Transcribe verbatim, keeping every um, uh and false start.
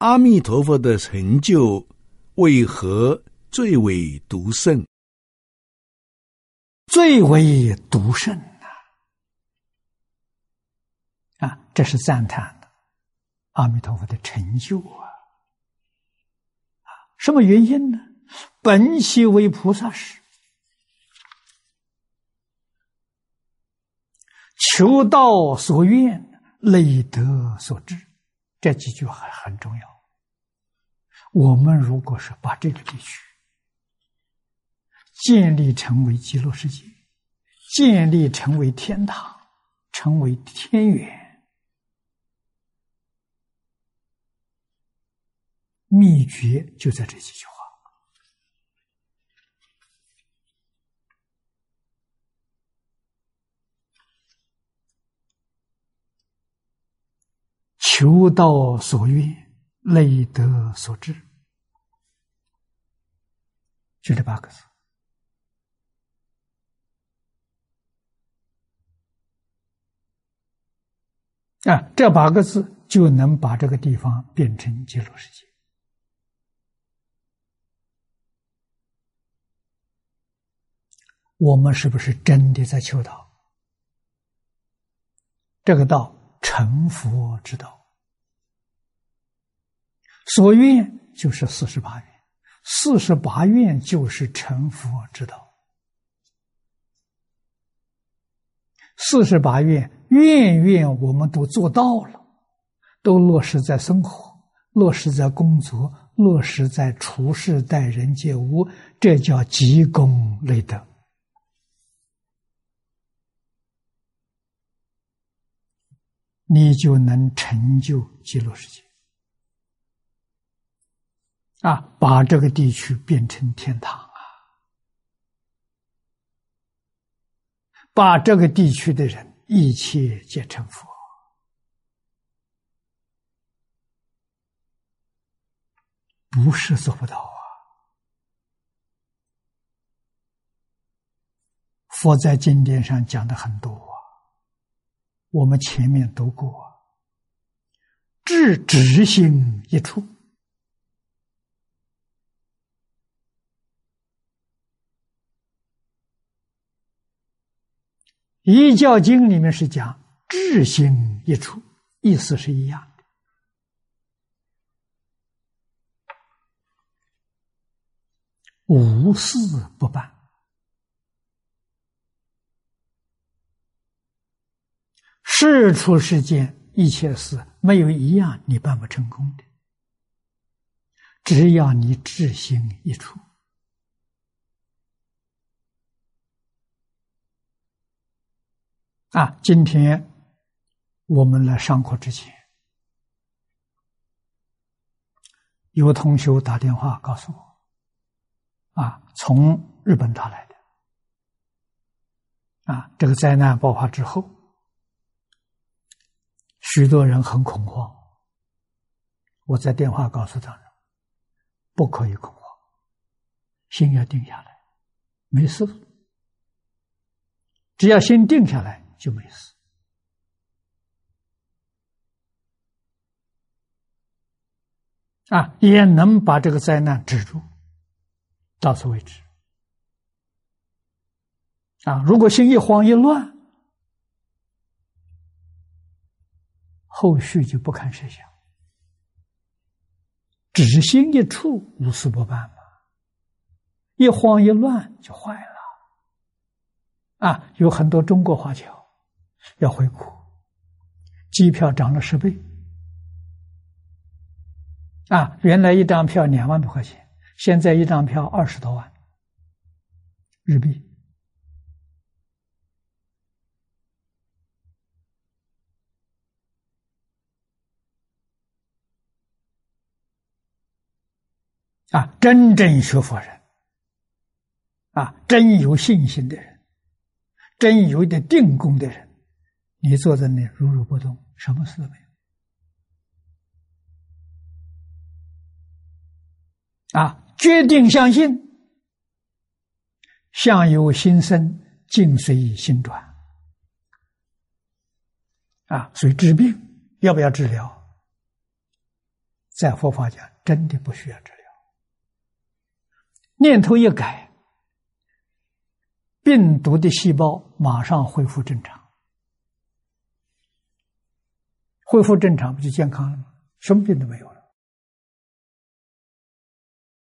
阿弥陀佛的成就为何最为独胜？ 最为独胜啊！啊，这是赞叹的阿弥陀佛的成就啊！啊，什么原因呢？本其为菩萨时，求道所愿，累德所致。这几句还很重要。我们如果是把这个地区建立成为极乐世界，建立成为天堂，成为天园，秘诀就在这几句话。求道所愿，累德所致，就这八个字。啊，这八个字就能把这个地方变成极乐世界。我们是不是真的在求道？这个道成佛之道。所愿就是四十八愿，四十八愿就是成佛之道。四十八愿，愿愿我们都做到了，都落实在生活，落实在工作，落实在处事待人接物，这叫积功累德。你就能成就极乐世界。啊，把这个地区变成天堂啊！把这个地区的人一切皆成佛，不是做不到啊！佛在经典上讲的很多啊，我们前面读过啊，至直心一处。《遗教经》里面是讲至心一处，意思是一样的。无事不办，事出世间一切事没有一样你办不成功的，只要你至心一处。啊，今天我们来上课之前，有同学打电话告诉我，啊，从日本打来的，啊，这个灾难爆发之后，许多人很恐慌。我在电话告诉他们，不可以恐慌，心要定下来，没事，只要心定下来就没事。啊，也能把这个灾难止住，到此为止。啊，如果心一慌一乱，后续就不堪设想。只心一处，无事不办嘛。一慌一乱就坏了。啊，有很多中国华侨要回国，机票涨了十倍。啊，原来一张票两万多块钱，现在一张票二十多万日币。啊，真正学佛人，啊，真有信心的人，真有一点定功的人，你坐在那如如不动，什么事都没有。啊，决定相信，相由心生，境随心转。啊，所以治病要不要治疗？ 在佛法讲，真的不需要治疗。念头一改，病毒的细胞马上恢复正常，恢复正常不就健康了吗？什么病都没有了。